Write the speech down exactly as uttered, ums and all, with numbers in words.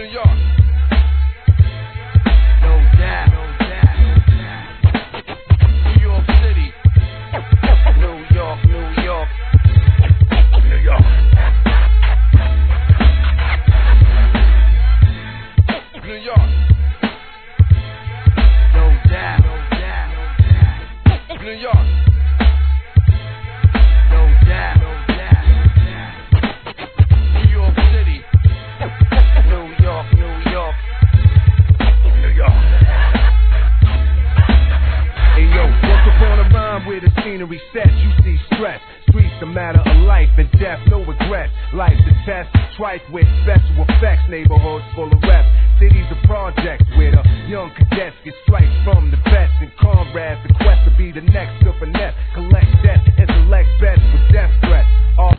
New York. No doubt, no doubt, no doubt. New York City. New York, New York. New York. New York. No doubt, no doubt, no doubt. New York. No doubt, no doubt, no doubt. New York City. New York, New York. New York. Hey yo, once upon a rhyme where the scenery sets, you see stress. Streets a matter of life and death, no regrets. Life's a test, twice with special effects. Neighborhoods full of reps. Cities of projects where the young cadets get stripes from the vets and comrades. The quest to be the next to finesse.